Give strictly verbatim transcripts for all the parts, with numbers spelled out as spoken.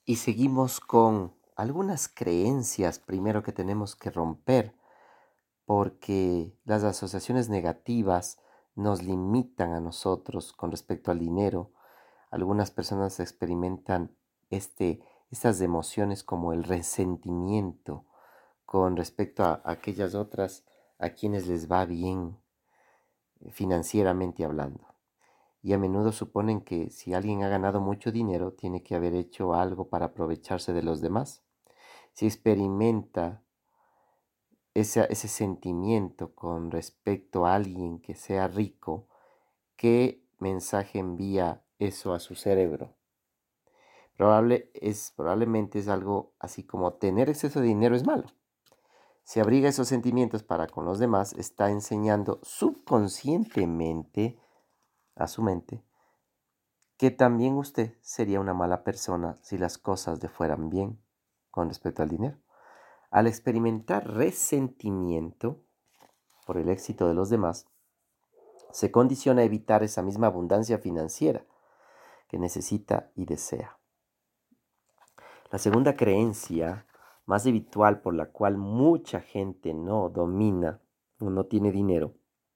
Y seguimos con algunas creencias primero que tenemos que romper, porque las asociaciones negativas nos limitan a nosotros con respecto al dinero. Algunas personas experimentan este, estas emociones como el resentimiento con respecto a aquellas otras a quienes les va bien eh, financieramente hablando. Y a menudo suponen que si alguien ha ganado mucho dinero, tiene que haber hecho algo para aprovecharse de los demás. Si experimenta ese, ese sentimiento con respecto a alguien que sea rico, ¿qué mensaje envía eso a su cerebro? Probable es, probablemente es algo así como tener exceso de dinero es malo. Si abriga esos sentimientos para con los demás, está enseñando subconscientemente a su mente que también usted sería una mala persona si las cosas le fueran bien con respecto al dinero. Al experimentar resentimiento por el éxito de los demás, se condiciona a evitar esa misma abundancia financiera que necesita y desea. La segunda creencia más habitual por la cual mucha gente no domina o no tiene dinero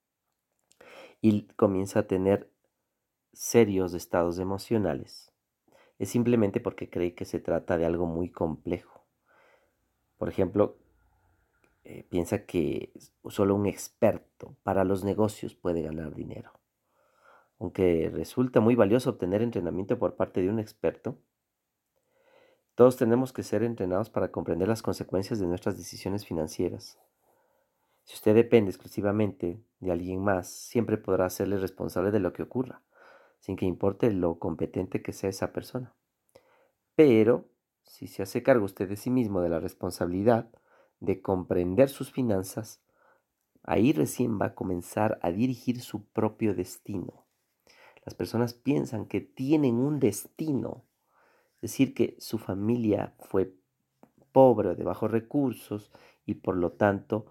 y comienza a tener serios estados emocionales es simplemente porque cree que se trata de algo muy complejo. Por ejemplo, eh, piensa que solo un experto para los negocios puede ganar dinero. Aunque resulta muy valioso obtener entrenamiento por parte de un experto, todos tenemos que ser entrenados para comprender las consecuencias de nuestras decisiones financieras. Si usted depende exclusivamente de alguien más, siempre podrá hacerle responsable de lo que ocurra, sin que importe lo competente que sea esa persona. Pero, si se hace cargo usted de sí mismo de la responsabilidad de comprender sus finanzas, ahí recién va a comenzar a dirigir su propio destino. Las personas piensan que tienen un destino, es decir, que su familia fue pobre o de bajos recursos y por lo tanto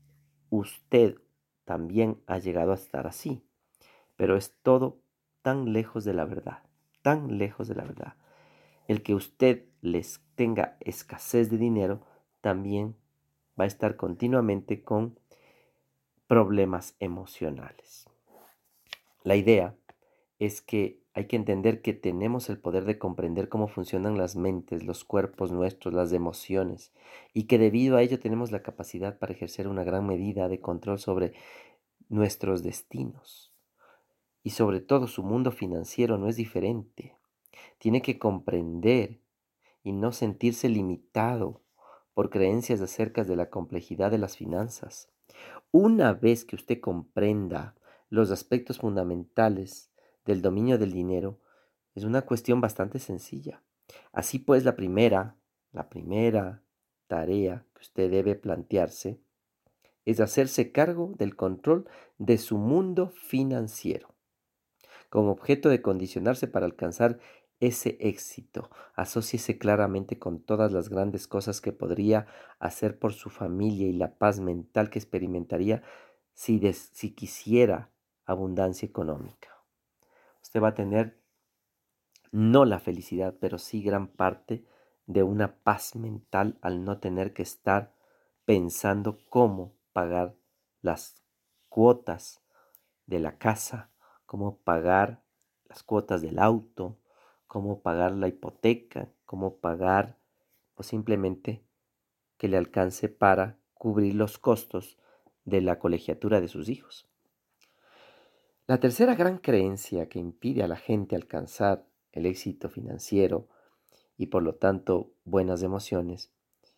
usted también ha llegado a estar así. Pero es todo tan lejos de la verdad, tan lejos de la verdad. El que usted les tenga escasez de dinero también va a estar continuamente con problemas emocionales. La idea es que hay que entender que tenemos el poder de comprender cómo funcionan las mentes, los cuerpos nuestros, las emociones, y que debido a ello tenemos la capacidad para ejercer una gran medida de control sobre nuestros destinos. Y sobre todo su mundo financiero no es diferente. Tiene que comprender y no sentirse limitado por creencias acerca de la complejidad de las finanzas. Una vez que usted comprenda los aspectos fundamentales del dominio del dinero, es una cuestión bastante sencilla. Así pues, la primera, la primera tarea que usted debe plantearse es hacerse cargo del control de su mundo financiero, con objeto de condicionarse para alcanzar ese éxito. Asóciese claramente con todas las grandes cosas que podría hacer por su familia y la paz mental que experimentaría si, des- si quisiera abundancia económica. Usted va a tener no la felicidad, pero sí gran parte de una paz mental al no tener que estar pensando cómo pagar las cuotas de la casa, cómo pagar las cuotas del auto, cómo pagar la hipoteca, cómo pagar o simplemente que le alcance para cubrir los costos de la colegiatura de sus hijos. La tercera gran creencia que impide a la gente alcanzar el éxito financiero y por lo tanto buenas emociones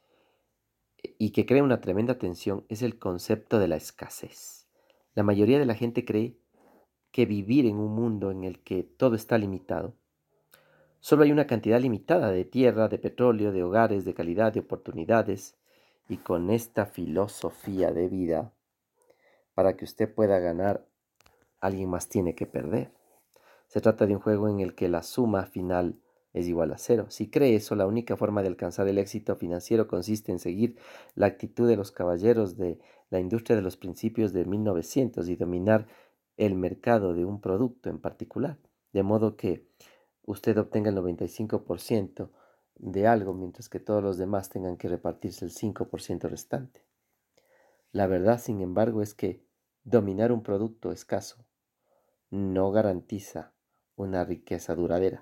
y que crea una tremenda tensión es el concepto de la escasez. La mayoría de la gente cree que vivir en un mundo en el que todo está limitado, solo hay una cantidad limitada de tierra, de petróleo, de hogares, de calidad, de oportunidades, y con esta filosofía de vida, para que usted pueda ganar, alguien más tiene que perder. Se trata de un juego en el que la suma final es igual a cero. Si cree eso, la única forma de alcanzar el éxito financiero consiste en seguir la actitud de los caballeros de la industria de los principios de mil novecientos y dominar el mercado de un producto en particular, de modo que usted obtenga el noventa y cinco por ciento de algo mientras que todos los demás tengan que repartirse el cinco por ciento restante. La verdad, sin embargo, es que dominar un producto escaso no garantiza una riqueza duradera.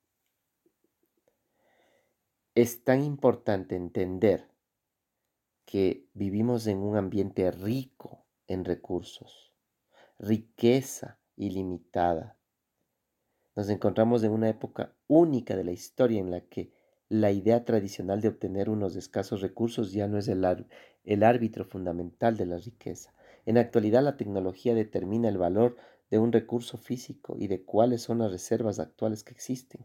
Es tan importante entender que vivimos en un ambiente rico en recursos, riqueza ilimitada. Nos encontramos en una época única de la historia en la que la idea tradicional de obtener unos escasos recursos ya no es el, el árbitro fundamental de la riqueza. En la actualidad, la tecnología determina el valor de un recurso físico y de cuáles son las reservas actuales que existen.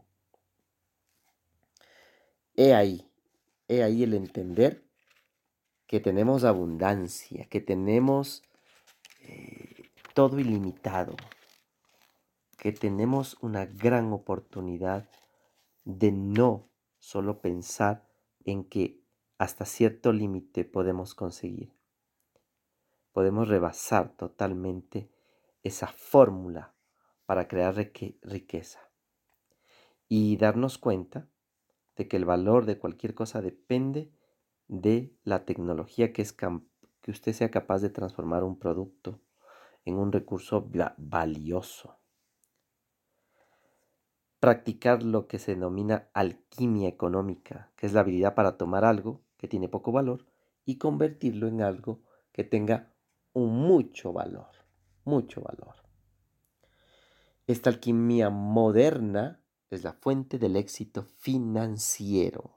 He ahí, he ahí el entender que tenemos abundancia, que tenemos eh, todo ilimitado, que tenemos una gran oportunidad de no solo pensar en que hasta cierto límite podemos conseguir. Podemos rebasar totalmente esa fórmula para crear riqueza y darnos cuenta de que el valor de cualquier cosa depende de la tecnología que, es que usted sea capaz de transformar un producto en un recurso valioso. Practicar lo que se denomina alquimia económica, que es la habilidad para tomar algo que tiene poco valor y convertirlo en algo que tenga un mucho valor, mucho valor. Esta alquimia moderna es la fuente del éxito financiero.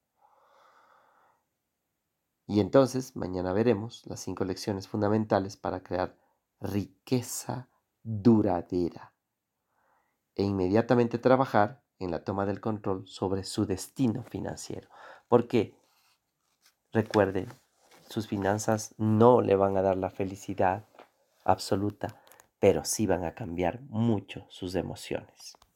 Y entonces, mañana veremos las cinco lecciones fundamentales para crear riqueza duradera e inmediatamente trabajar en la toma del control sobre su destino financiero. Porque, recuerden, sus finanzas no le van a dar la felicidad absoluta, pero sí van a cambiar mucho sus emociones.